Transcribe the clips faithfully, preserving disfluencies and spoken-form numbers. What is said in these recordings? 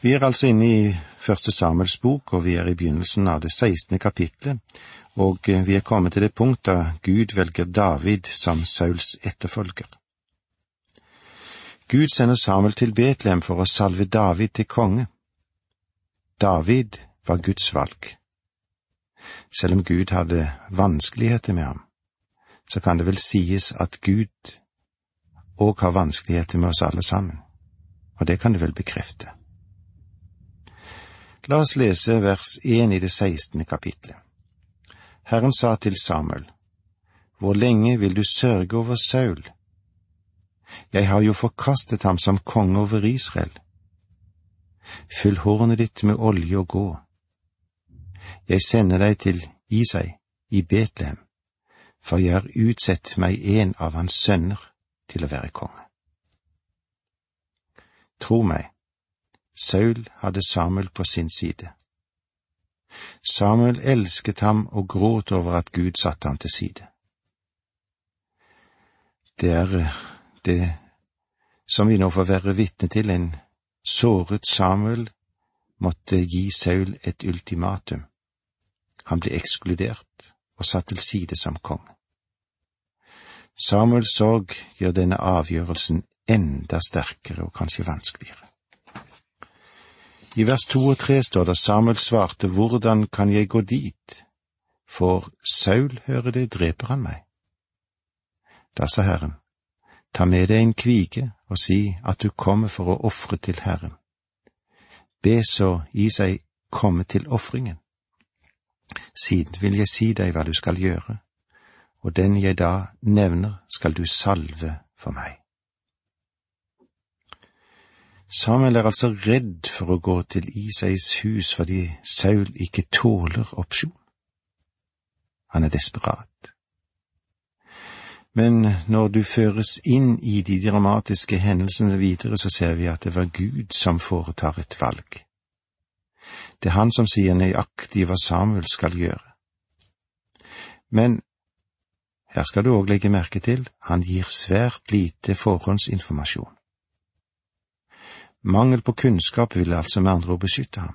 Vi er altså inne i første Samuels bok, og vi er i begynnelsen av det sekstende kapitlet, og vi er kommet til det punkt da Gud velger David som Sauls etterfølger. Gud sender Samuel til Betlehem for å salve David til konge. David var Guds valg. Selv om Gud hadde vanskeligheter med ham, så kan det vel sies at Gud også har vanskeligheter med oss alle sammen, og det kan det vel bekrefte. La oss lese vers én i det sekstende kapitlet. Herren sa til Samuel, «Hvor lenge vil du sørge over Saul? Jeg har jo forkastet ham som konge over Israel. Fyll hornet ditt med olje og gå. Jeg sender deg til Isai i Betlehem, for jeg har utsett meg en av hans sønner til å være konge.» Tro meg, Saul hadde Samuel på sin side. Samuel elsket ham og gråt over at Gud satte ham til side. Det er det som vi nå får være vitne til. En såret Samuel måtte gi Saul et ultimatum. Han ble ekskludert og satt til side som konge. Samuels sorg gjør denne avgjørelsen enda sterkere og kanskje vanskeligere. I vers to og tre står det, Samuel svarte, «Hvordan kan jeg gå dit? For Saul, hører det, dreper han meg.» Da sa Herren, «Ta med deg en kvige og si at du kommer for å ofre til Herren. Be så Isai komme til offringen. Siden vil jeg si deg hva du skal gjøre, og den jeg da nevner skal du salve for meg.» Samuel er altså redd for å gå til Isais hus fordi Saul ikke tåler opsjon. Han er desperat. Men når du føres inn i de dramatiske hendelsene videre, så ser vi at det var Gud som foretar et valg. Det er han som sier nøyaktig hva Samuel skal gjøre. Men her skal du også legge merke til, han gir svært lite forhåndsinformasjon. Mangel på kunnskap vil altså med andre ord beskytte ham.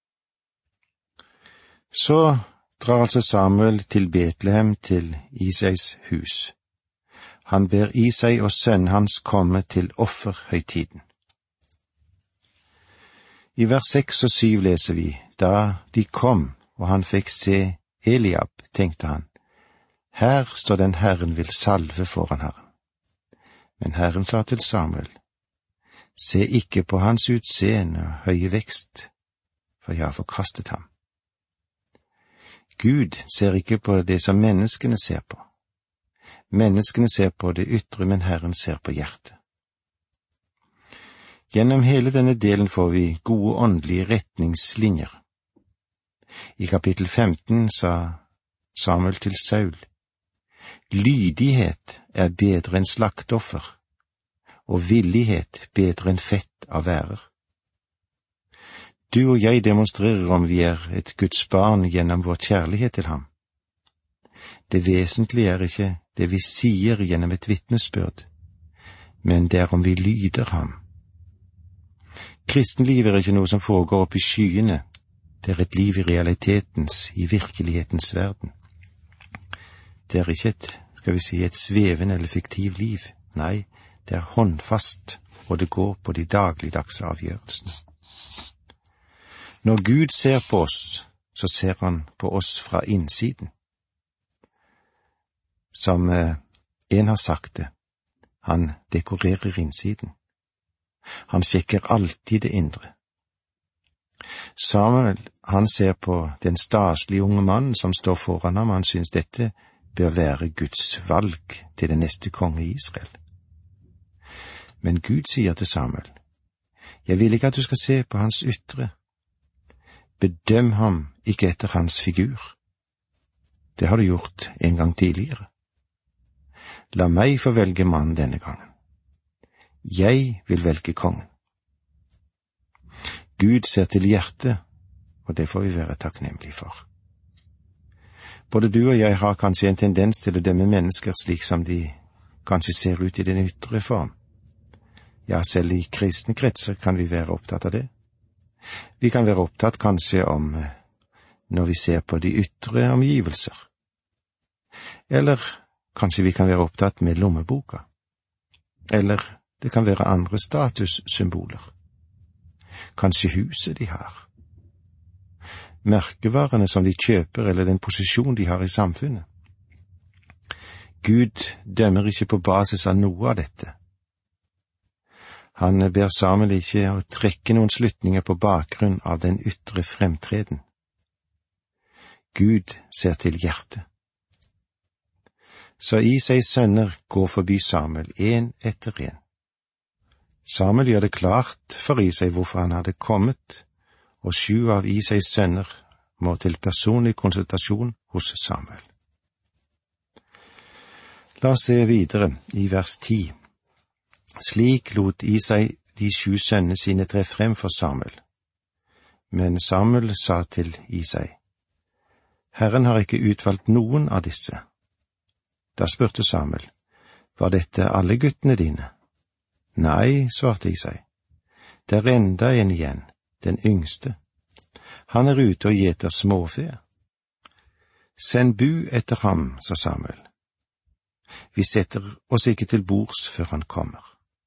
Så drar altså Samuel til Betlehem, til Isais hus. Han ber Isai og sønnen hans komme til offerhøytiden. I vers seks og syv leser vi, da de kom og han fikk se Eliab, tenkte han, her står den Herren vil salve foran Herren. Men Herren sa til Samuel, se ikke på hans utseende og høye vekst, for jeg har forkastet ham. Gud ser ikke på det som menneskene ser på. Menneskene ser på det ytre, men Herren ser på hjertet. Gjennom hele denne delen får vi gode åndelige retningslinjer. I kapittel femten sa Samuel til Saul, lydighet er bedre enn slaktoffer, og villighet bedre enn fett av ærer. Du og jeg demonstrerer om vi er et Guds barn gjennom vår kjærlighet til ham. Det vesentlige er ikke det vi sier gjennom et vitnesbyrd, men det er om vi lyder ham. Kristenliv er ikke noe som foregår opp i skyene, det er et liv i realitetens, i virkelighetens verden. Det er ikke et, skal vi si, et svevende eller fiktiv liv, nei, det er håndfast, og det går på de dagligdagse avgjørelsene. Når Gud ser på oss, så ser han på oss fra innsiden. Som eh, en har sagt det, han dekorerer innsiden. Han sjekker alltid det indre. Samuel, han ser på den staslige unge mannen som står foran ham, og han synes dette bør være Guds valg til den neste konge i Israel. Men Gud sier til Samuel, jeg vil ikke at du skal se på hans ytre. Bedøm ham ikke etter hans figur. Det har du gjort en gang tidligere. La meg få velge mann denne gangen. Jeg vil velge kongen. Gud ser til hjertet, og det får vi være takknemlige for. Både du og jeg har kanskje en tendens til å dømme mennesker slik som de kanskje ser ut i den ytre form. Ja, selv i kristne kretser kan vi være opptatt av det. Vi kan være opptatt kanskje om når vi ser på de ytre omgivelser. Eller kanskje vi kan være opptatt med lommeboka. Eller det kan være andre statussymboler. Kanskje huset de har. Merkevarene som de kjøper eller den posisjon de har i samfunnet. Gud dømmer ikke på basis av noe av dette. Han ber Samuel ikke å trekke noen slutninger på bakgrunn av den ytre fremtreden. Gud ser til hjertet. Så Isais sønner går forbi Samuel en etter en. Samuel gjør det klart for Isai hvorfor han hadde kommet, og sju av Isais sønner må til personlig konsultasjon hos Samuel. La oss se videre i vers ti. Slik lot Isai de sju sønnene sine tre frem for Samuel. Men Samuel sa til Isai, Herren har ikke utvalgt noen av disse. Da spurte Samuel, var dette alle guttene dine? Nei, svarte Isai. Det er enda en igjen, den yngste. Han er ute og gjeter småfe. Send bu etter ham, sa Samuel. Vi setter oss ikke til bords før han kommer.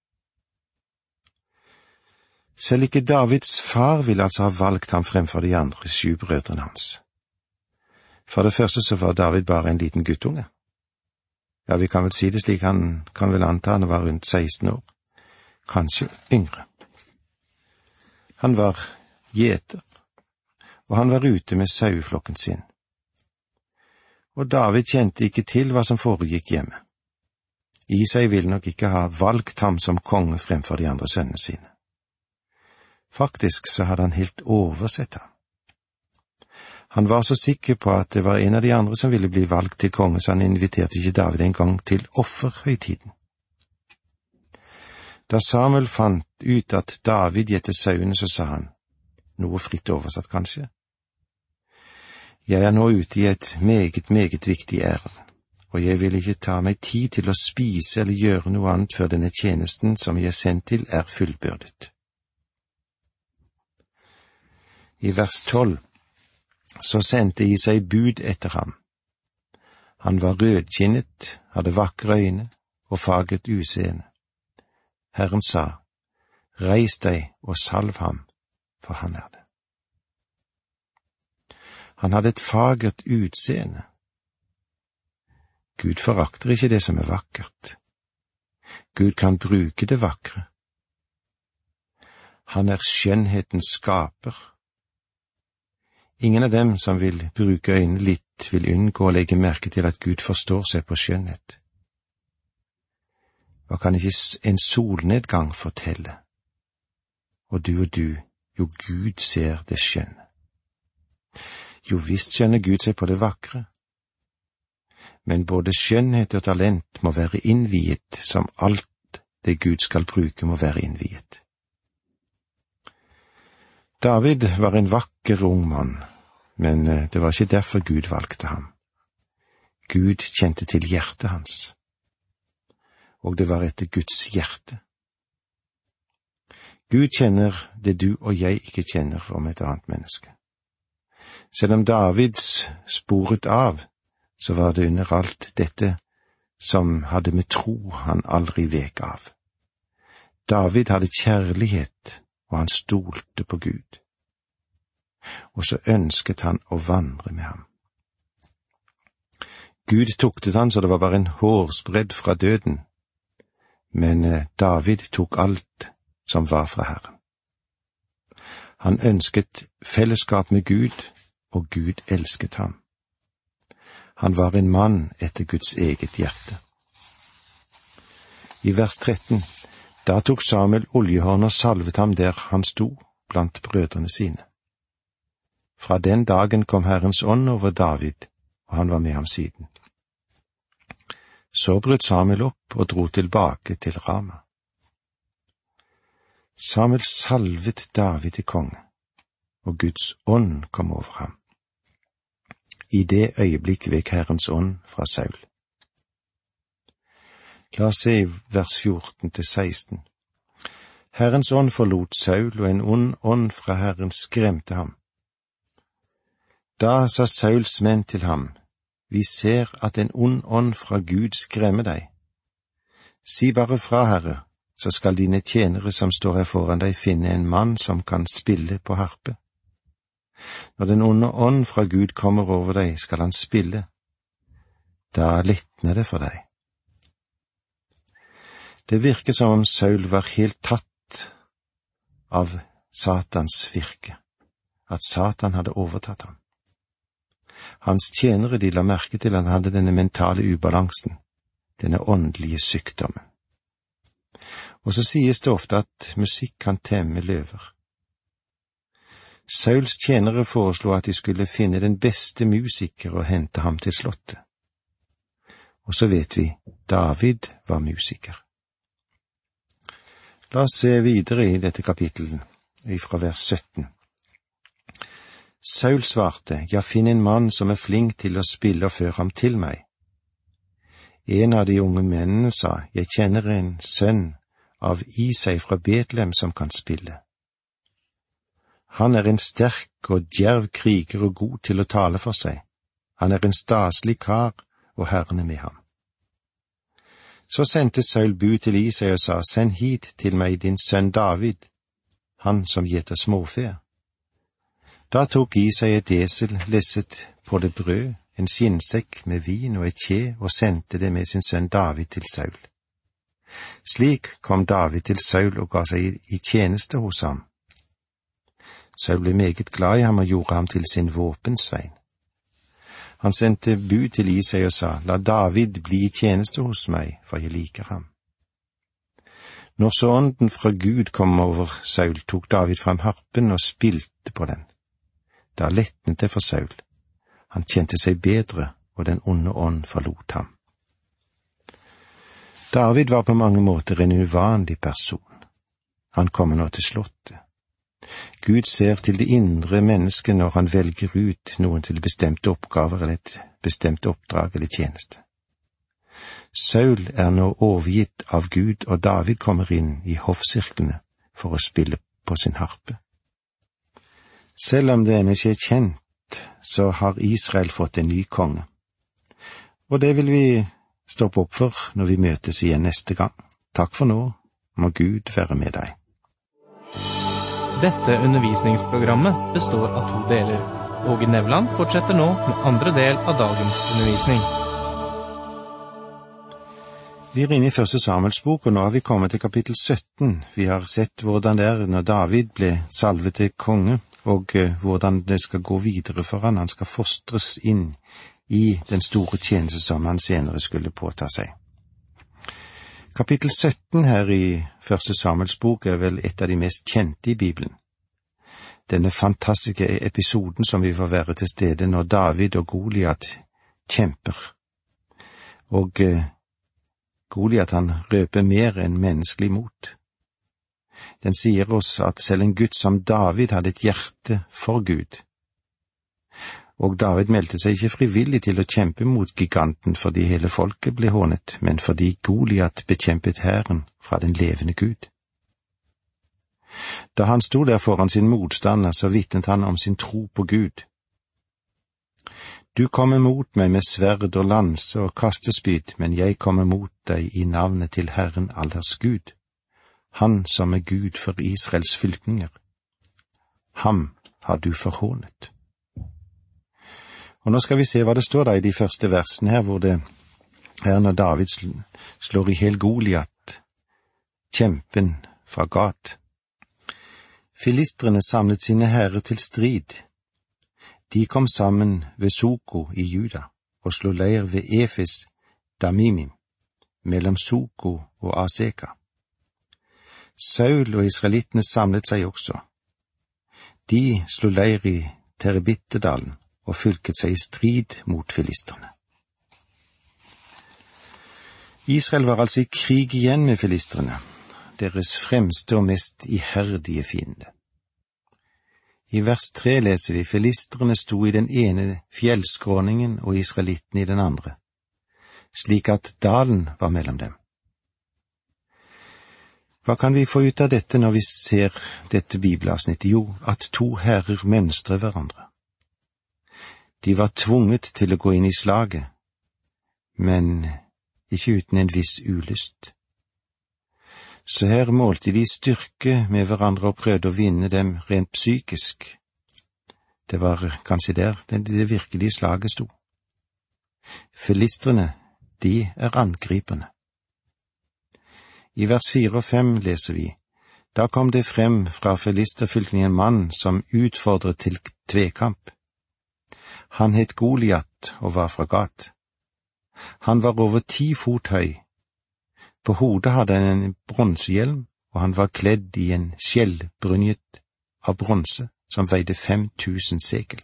Selv ikke Davids far ville altså ha valgt ham fremfor de andre sju brødrene hans. For det første så var David bare en liten guttunge. Ja, vi kan vel si det slik, han kan vel anta han var rundt seksten år, kanskje yngre. Han var gjeter, og han var ute med saueflokken sin. Og David kjente ikke til hva som foregikk hjemme. Isai ville nok ikke ha valgt ham som konge fremfor de andre sønnene sine. Faktisk så hadde han helt oversett ham. Han var så sikker på at det var en av de andre som ville bli valgt til konge, så han inviterte ikke David en gang til offerhøytiden. Da Samuel fant ut at David gjettet sauene, så sa han, noe fritt oversatt kanskje, jeg er nå ute i et meget, meget viktig ærend, og jeg vil ikke ta meg tid til å spise eller gjøre noe annet før denne tjenesten som jeg er sendt til er fullbyrdet. I vers tolv så sendte Isai bud etter ham. Han var rødkinnet, hadde vakre øyne og fagert utseende. Herren sa, reis deg og salv ham, for han er det. Han hadde et fagert utseende. Gud forakter ikke det som er vakkert. Gud kan bruke det vakre. Han er skjønnhetens skaper. Ingen av dem som vil bruke øynene litt, vil unngå å legge merke til at Gud forstår seg på skjønnhet. Hva kan ikke en solnedgang fortelle? Og du og du, jo Gud ser det skjønne. Jo visst skjønner Gud seg på det vakre. Men både skjønnhet og talent må være innviet, som alt det Gud skal bruke må være innviet. David var en vakker ung mann, men det var ikke derfor Gud valgte ham. Gud kjente til hjertet hans, og det var etter Guds hjerte. Gud kjenner det du og jeg ikke kjenner om et annet menneske. Selv om Davids sporet av, så var det under alt dette som hadde med tro han aldri vek av. David hadde kjærlighet, og han stolte på Gud. Og så ønsket han å vandre med ham. Gud tuktet han så det var bare en hårsbredd fra døden, men David tok alt som var fra Herren. Han ønsket fellesskap med Gud, og Gud elsket ham. Han var en mann etter Guds eget hjerte. I vers tretten, da tok Samuel oljehorn og salvet ham der han sto blant brødrene sine. Fra den dagen kom Herrens ånd over David, og han var med ham siden. Så brøt Samuel opp og dro tilbake til Rama. Samuel salvet David til konge, og Guds ånd kom over ham. I det øyeblikk vek Herrens ånd fra Saul. La oss se i vers fjorten til seksten. Herrens ånd forlot Saul, og en ond ånd fra Herren skremte ham. Da sa Sauls menn til ham, vi ser at en ond ånd fra Gud skremmer deg. Si bare fra, Herre, så skal dine tjenere som står her foran deg finne en mann som kan spille på harpe. Når den onde ånd fra Gud kommer over deg, skal han spille. Da letner det for deg. Det virker som om Saul var helt tatt av Satans virke, at Satan hadde overtatt ham. Hans tjenere de la merke til at han hadde denne mentale ubalansen, denne åndelige sykdommen. Og så sies det ofte at musikk kan temme løver. Sauls tjenere foreslo at de skulle finne den beste musiker og hente ham til slottet. Og så vet vi, David var musiker. La oss se videre i dette kapittelet, fra vers sytten. Saul svarte, ja, finn en mann som er flink til å spille og før ham til meg. En av de unge mennene sa, jeg kjenner en sønn av Isai fra Betlehem som kan spille. Han er en sterk og djerv kriger og god til å tale for seg. Han er en staselig kar, og Herren er med ham. Så sendte Saul bud til Isai og sa, send hit til meg din sønn David, han som gjeter småfe. Da tok Isai et esel lesset på det brød, en skinnsekk med vin og et kje, og sendte det med sin sønn David til Saul. Slik kom David til Saul og ga seg i tjeneste hos ham. Saul ble meget glad i ham og gjorde ham til sin våpensvein. Han sendte bud til Isai og sa, la David bli i tjeneste hos meg, for jeg liker ham. Når så ånden fra Gud kom over Saul, tok David frem harpen og spilte på den. Da letnet det for Saul. Han kjente seg bedre, og den onde ånd forlot ham. David var på mange måter en uvanlig person. Han kommer nå til slottet. Gud ser til det indre mennesket når han velger ut noen til bestemte oppgaver eller et bestemt oppdrag eller tjeneste. Saul er nå overgitt av Gud, og David kommer inn i hoffsirklene for å spille på sin harpe. Selv om det ennå ikke er kjent, så har Israel fått en ny konge. Og det vil vi stoppe opp for når vi møtes igjen neste gang. Takk for nå, må Gud være med deg. Dette undervisningsprogrammet består av to deler. Åge Nevland fortsetter nå med andre del av dagens undervisning. Vi er inne i første Samuels bok, og nå har vi kommet til kapittel sytten. Vi har sett hvordan det er når David ble salvet til konge, og uh, hvordan det skal gå videre for han. Han skal fostres inn i den store tjeneste som han senere skulle påta seg. Kapittel sytten her i første Samuels bok er vel et av de mest kjente i Bibelen. Denne fantastiske episoden som vi får være til stede når David og Goliat kjemper. Og uh, Goliat han røper mer enn menneskelig mot. Den sier oss at selv en gutt som David hadde et hjerte for Gud. Og David meldte seg ikke frivillig til å kjempe mot giganten fordi hele folket ble hånet, men fordi Goliat bekjempet hæren fra den levende Gud. Da han sto der foran sin motstander, så vitnet han om sin tro på Gud. Du kommer mot meg med sverd og lanse og kastespyd, men jeg kommer mot deg i navnet til Herren allers Gud, han som er Gud for Israels fylkninger. Ham har du forhånet. Og nå skal vi se hva det står da i de første versene her, hvor det er når David slår i hel Goliat, kjempen fra Gat. Filistrene samlet sine herrer til strid. De kom sammen ved Soko i Juda og slo leir ved Efes Damimim, mellom Soko og Aseka. Saul og israelittene samlet seg også. De slo leir i Terebittedalen og fylket seg i strid mot filistrene. Israel var altså i krig igjen med filistrene, deres fremste og mest iherdige fiende. I vers tre leser vi, filistrene sto i den ene fjellskråningen og israelittene i den andre, slik at dalen var mellom dem. Hva kan vi få ut av dette når vi ser dette bibelavsnittet? Jo, at to herrer mønstrer hverandre. De var tvunget til å gå inn i slaget, men ikke uten en viss ulyst. Så her målte de styrke med hverandre og prøvde å vinne dem rent psykisk. Det var kanskje der det, det virkelige slaget sto. Filistrene, de er angriperne. I vers fire og fem leser vi, da kom det frem fra filisterfylkningen en mann som utfordret til tvekamp. Han het Goliat og var fra Gat. Han var over ti fot høy. På hodet hadde han en bronsehjelm, og han var kledd i en skjellbrynjet av bronse som veide fem tusen sekel.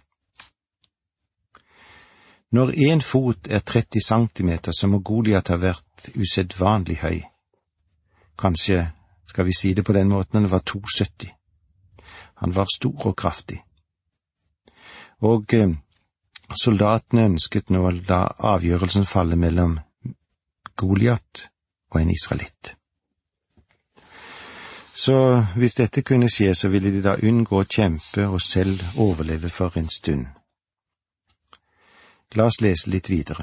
Når en fot er tretti centimeter, så må Goliat ha vært usedvanlig høy. Kanskje skal vi si det på den måten, han var to sytti. Han var stor og kraftig. Og eh, soldatene ønsket nå å la avgjørelsen falle mellom Goliat og en israelitt. Så hvis dette kunne skje, så ville de da unngå å kjempe og selv overleve for en stund. La oss lese litt videre.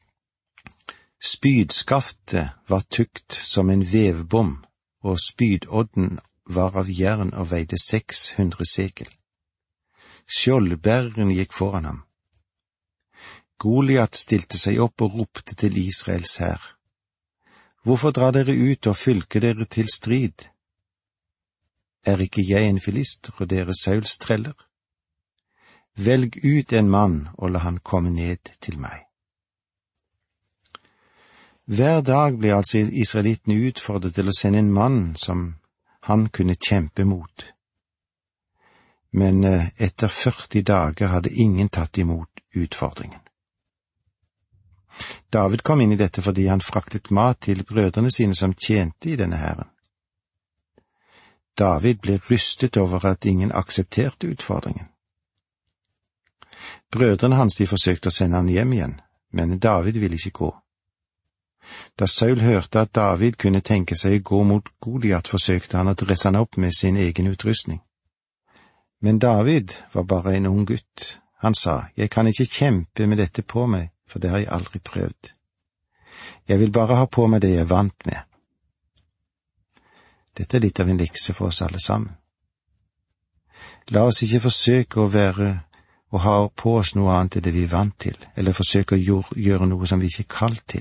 Spydskaftet var tykt som en vevbom, og spydodden var av jern og veide seks hundre sekel. Skjoldbæreren gikk foran ham. Goliat stilte seg opp og ropte til Israels hær. Hvorfor drar dere ut og fylker dere til strid? Er ikke jeg en filister og dere Sauls treller? Velg ut en mann og la han komme ned til meg. Hver dag ble altså israelittene utfordret til å sende en mann som han kunne kjempe mot. Men etter førti dager hadde ingen tatt imot utfordringen. David kom inn i dette fordi han fraktet mat til brødrene sine som tjente i denne hæren. David ble rystet over at ingen aksepterte utfordringen. Brødrene hans de forsøkte å sende han hjem igjen, men David ville ikke gå. Da Saul hørte at David kunne tenke seg å gå mot Goliat, forsøkte han å dresse han opp med sin egen utrustning. Men David var bare en ung gutt. Han sa, jeg kan ikke kjempe med dette på meg, for det har jeg aldri prøvd. Jeg vil bare ha på meg det jeg er vant med. Dette er litt av en lekse for oss alle sammen. La oss ikke forsøke å være og ha på oss noe annet enn det vi er vant til, eller forsøke å gjøre noe som vi ikke er kalt til.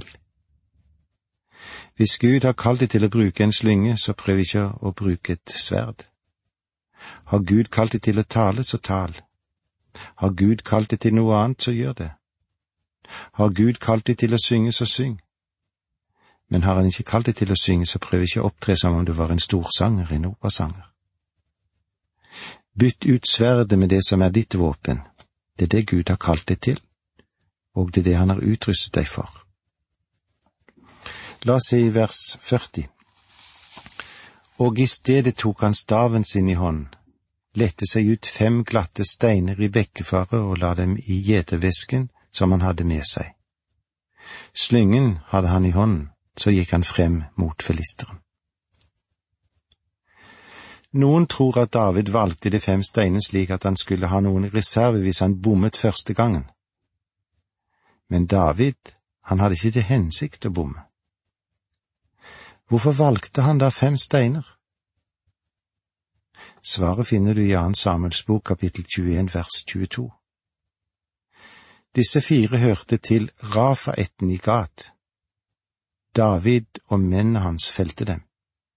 Hvis Gud har kalt deg til å bruke en slynge, så prøv ikke å bruke et sverd. Har Gud kalt deg til å tale, så tal. Har Gud kalt deg til noe annet, så gjør det. Har Gud kalt deg til å synge, så syng. Men har han ikke kalt deg til å synge, så prøv ikke å opptre som om du var en storsanger, en operasanger. Bytt ut sverdet med det som er ditt våpen. Det er det Gud har kalt deg til, og det er det han har utrustet deg for. La oss se i vers førti. Og i stedet tok han staven sin i hånd, lette seg ut fem glatte steiner i bekkefare og la dem i gjetervesken som han hadde med seg. Slyngen hadde han i hånden, så gikk han frem mot filisteren. Noen tror at David valgte de fem steinene slik at han skulle ha noen i reserve hvis han bommet første gangen. Men David, han hadde ikke til hensikt å bomme. Hvorfor valgte han da fem steiner? Svaret finner du i Andre Samuels bok kapittel tjueen vers tjueto. Disse fire hørte til Rafa-ætten i Gat. David og mennene hans felte dem.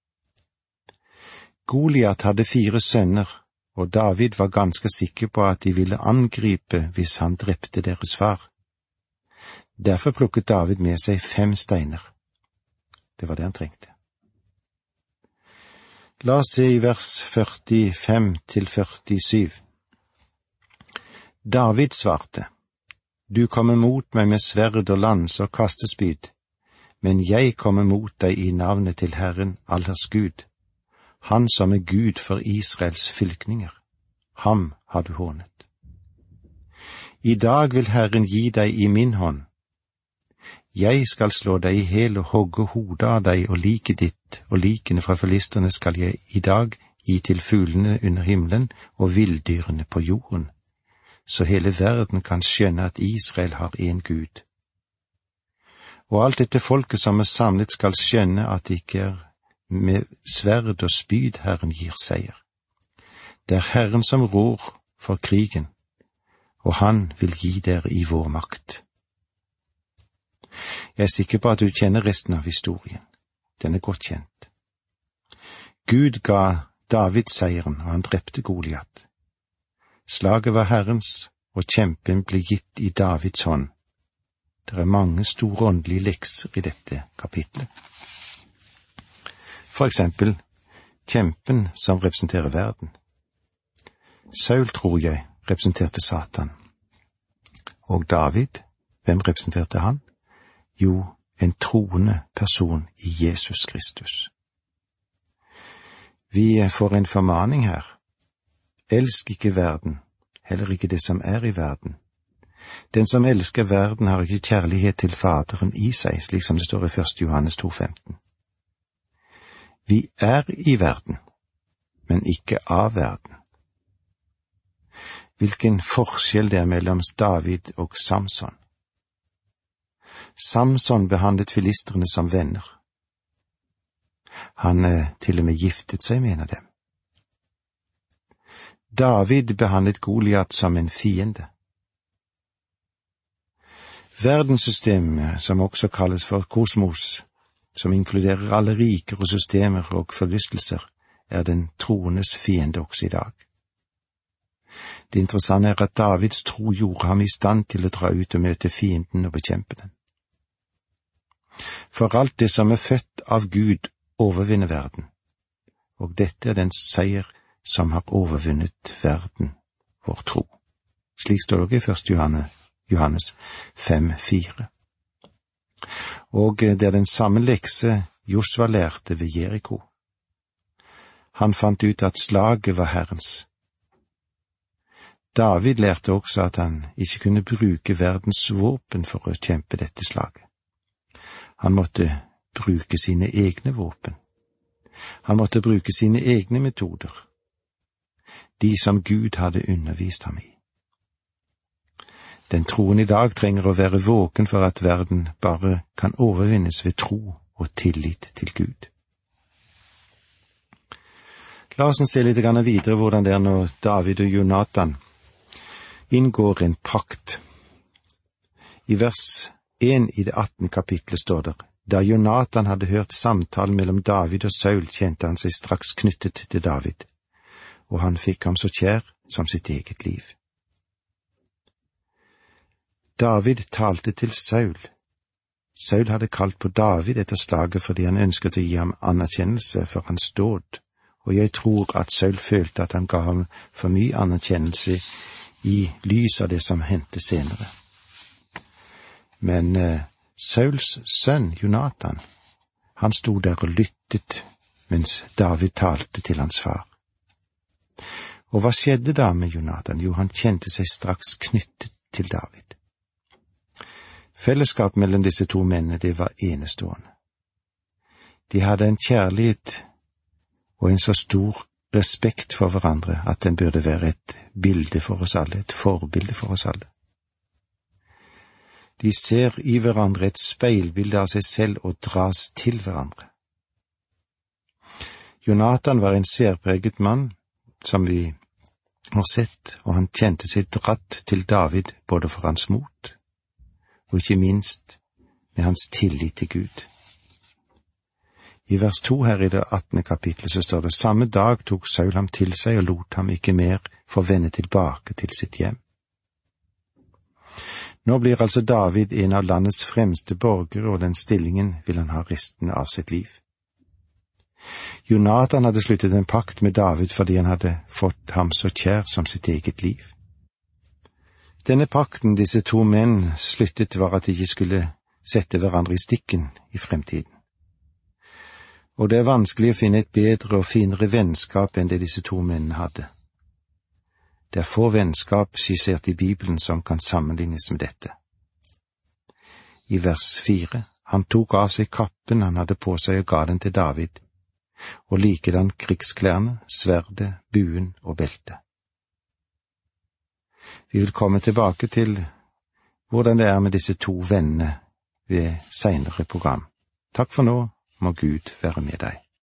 Goliat hadde fire sønner, og David var ganske sikker på at de ville angripe hvis han drepte deres far. Derfor plukket David med seg fem steiner. Det var det han trengte. La oss se i vers førtifem til førtisju. David svarte, du kommer mot meg med sverd og lans og kastespyd, men jeg kommer mot deg i navnet til Herren, allers Gud, han som er Gud for Israels fylkninger. Ham har du hånet. I dag vil Herren gi deg i min hånd. Jeg skal slå deg i hel og hogge hodet av deg, og liket ditt og likene fra filisterne skal jeg i dag gi til fuglene under himmelen og vilddyrene på jorden, så hele verden kan skjønne at Israel har en Gud. Og alt dette folket som er samlet skal skjønne at det ikke er med sverd og spyd Herren gir seier. Det er Herren som rår for krigen, og han vil gi dere i vår makt. Jeg er sikker på at du kjenner resten av historien. Den er godt kjent. Gud ga David seieren, og han drepte Goliat. Slaget var Herrens, og kjempen ble gitt i Davids hånd. Det er mange store åndelige lekser i dette kapitlet. For eksempel, kjempen som representerer verden. Saul, tror jeg, representerte Satan. Og David, hvem representerte han? Jo, en troende person i Jesus Kristus. Vi får en formaning her. Elsk ikke verden, heller ikke det som er i verden. Den som elsker verden har ikke kjærlighet til Faderen i seg, slik som det står i første Johannes to femten. Vi er i verden, men ikke av verden. Hvilken forskjell det er mellom David og Samson. Samson behandlet filistrene som venner. Han eh, til og med giftet seg med en av dem. David behandlet Goliat som en fiende. Verdenssystemet, som også kalles for kosmos, som inkluderer alle riker og systemer og forlystelser, er den troendes fiende også i dag. Det interessante er at Davids tro gjorde ham i stand til å dra ut og møte fienden og bekjempe den. For alt det som er født av Gud overvinner verden, og dette er den seier som har overvunnet verden, vår tro. Slik står det i første Johannes fem fire. Og det er den samme lekse Josva lærte ved Jeriko. Han fant ut at slaget var Herrens. David lærte også at han ikke kunne bruke verdens våpen for å kjempe dette slaget. Han måtte bruke sine egne våpen. Han måtte bruke sine egne metoder, de som Gud hadde undervist ham i. Den troen i dag trenger å være våken for at verden bare kan overvinnes ved tro og tillit til Gud. La oss se litt videre hvordan det er når David og Jonatan inngår en pakt. I vers en i det attende kapitlet står det: Da Jonatan hadde hørt samtalen mellom David og Saul, kjente han seg straks knyttet til David, og han fikk ham så kjær som sitt eget liv. David talte til Saul. Saul hadde kalt på David etter slaget fordi han ønsket å gi ham anerkjennelse for hans dåd, og jeg tror at Saul følte at han ga ham for mye anerkjennelse i lys av det som hendte senere. Men eh, Sauls sønn, Jonatan, han stod der og lyttet mens David talte til hans far. Og hva skjedde da med Jonatan? Jo, han kjente seg straks knyttet til David. Fellesskap mellom disse to mennene, det var enestående. De hadde en kjærlighet og en så stor respekt for hverandre at den burde være et bilde for oss alle, et forbilde for oss alle. De ser i hverandre et speilbilde av seg selv og dras til hverandre. Jonatan var en særpreget mann, som vi har sett, og han kjente seg dratt til David både for hans mot, og ikke minst med hans tillit til Gud. I vers to her i det attende kapitlet så står det: Samme dag tok Saul ham til seg og lot ham ikke mer få vende tilbake til sitt hjem. Nå blir altså David en av landets fremste borgere, og den stillingen vil han ha resten av sitt liv. Jonatan hadde sluttet en pakt med David fordi han hadde fått ham så kjær som sitt eget liv. Denne pakten disse to menn sluttet var at de ikke skulle sette hverandre i stikken i fremtiden. Og det er vanskelig å finne et bedre og finere vennskap enn det disse to mennene hadde. Det er få vennskap skissert i Bibelen som kan sammenlignes med dette. I vers fire, han tok av seg kappen han hadde på seg og ga den til David, og likedan krigsklærne, sverdet, buen og beltet. Vi vil komme tilbake til hvordan det er med disse to vennene ved senere program. Takk for nå, må Gud være med deg.